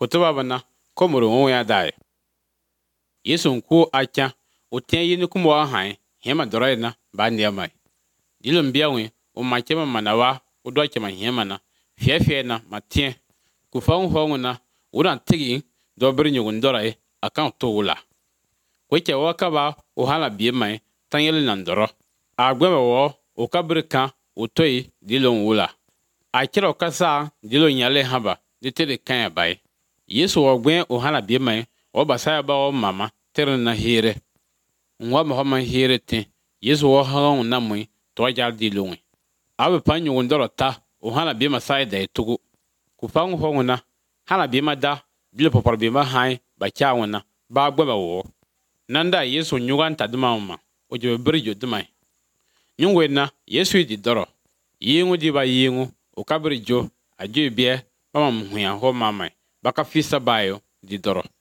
fotoba bana komoro won ya dai Yesu nku acha otien yini kumo ahan hema dorayna ba ndiamai dilum biawe o machema manawa o do chema hema na fie na matien ku faun honguna uran tigi do brinyu ndorai akan to wula weche wakaba o hala bie mai tanyel nandoro agbema wo o kabrika o toyi dilon wula akiro kasa dilon yale haba ditere kan bai Yesu ogben o hala bie mai o basaya ba o mama tere na hire nwa mahoma hire te Yesu wo hawan na mu to jar dilon abe panyu ndoro ta o hala bie masai da tugu ku faun honguna hala bie mada dile popor bie ma hai ba chawuna ba gbema wo nanda Yesu nyugan taduma ma o je brijo dumai nyungwe na Yesu di doro yingu di ba yingu o kabrijo ajo bie ba mam huya ho mamai baka fisa bayo di doro